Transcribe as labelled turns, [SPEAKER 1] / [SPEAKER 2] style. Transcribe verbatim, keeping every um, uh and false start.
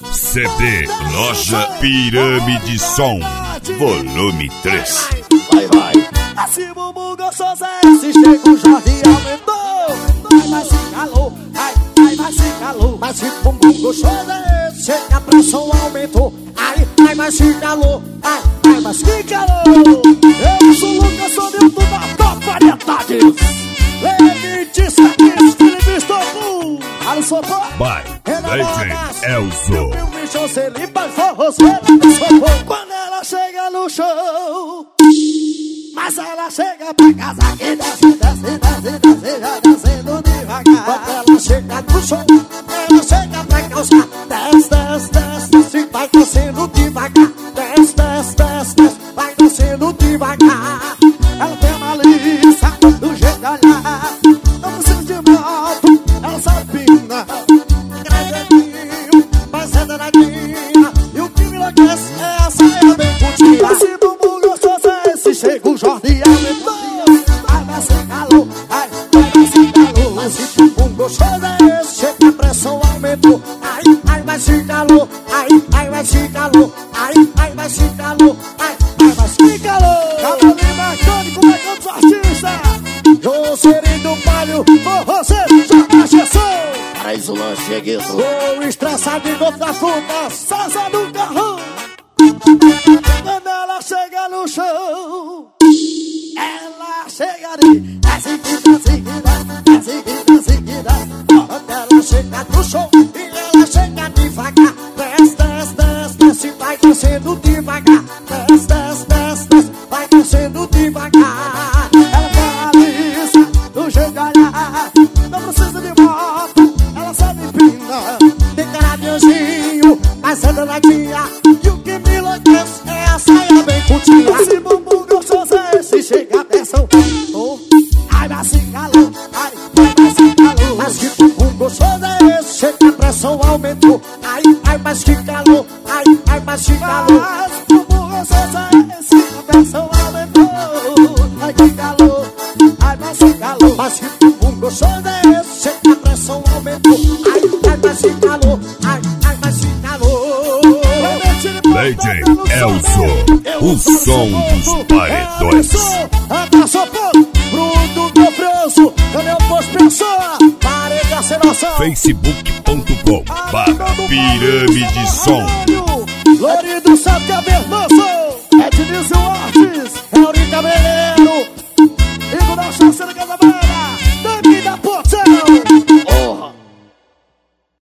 [SPEAKER 1] C D Loja Pirâmide Som, volume três.
[SPEAKER 2] Vai, vai. Esse bumbum gostoso é esse, chega o Jorge aumentou. Ai, mas se calou, ai, ai, mas se calou. Mas esse bumbum gostoso é esse, chega a pressão aumentou. Ai, ai, mas se calou, ai, ai, mas se calou. Eu sou o Lucas, sou Nilton da Top Variedades. Lemite Saquis, Felipe Estopul. Alô, Sopó.
[SPEAKER 1] By Legend Elzo.
[SPEAKER 2] E o bicho se limpa e forroceira do Sopó. Quando ela chega no show, mas ela chega pra casa que desce, desce, desce, desce, já descendo devagar. Quando ela chega no show, ela chega pra causar. Desce, desce, desce, desce, vai descendo devagar. Desce, desce, desce, desce, vai descendo devagar. Ela tem uma lista do jeito de olhar. Não precisa de moto, ela só pina. Gradadinho, mas é danadinha. E o que me enlouquece é a saia bem curtida. Esse bumbum gostoso é esse, chega o Jorge aumentou. Ai, mas se calou, ai, ai, mas se calou. Mas esse bumbum gostoso é esse, chega a pressão aumentou. Ai, ai, mas se calou, ai, ai, mas se calou. Ai, ai, mas se calou, ai, ai, mas se calou. Cavalinho mecânico, pegando os artistas. Eu serei do palio, por você, joga a gestão. Paraíso Lanche, Cheguito. Vou estressado de outra fruta, salsa do carrão. Quando ela chega no show, ela chega de é seguida, seguida, é seguida, seguida. Quando ela chega no show, e ela chega devagar. Desce, desce, desce, desce, vai descendo devagar. Desce, desce, desce, desce, vai descendo devagar. Ela tá lisa, do jeito de olhar. Não precisa de moto, ela sabe empina. Tem cara de anjinho, mas é danadinha. E o que me enlouquece é a saia bem curtida. Esse bumbum gostoso é esse, chega a pressão. Oh, ai, mas se calou, ai, ai, mas se calou. Mas que bumbum gostoso é esse, chega a pressão aumentou. Ai, ai, mas que calou, ai, ai, mas que calou. Mas que bumbum gostoso é esse, a pressão aumentou. Ai, que calou, ai, mas se calou. Mas que bumbum gostoso é esse, chega a pressão aumentou. Ai, ai, mas se calou, ai, ai, mas se calou.
[SPEAKER 1] Legend Elzo, o som dos paredões.
[SPEAKER 2] Abraço, Bruno do Preço, Daniel Pós Pessoa, Parede Sem Noção.
[SPEAKER 1] facebook ponto com barra Pirâmide Som.
[SPEAKER 2] Lorido Santo Cavernoso, Ednilson Ortiz, Eurica Cabeleireiro, Igor da Chance da Casa Velha.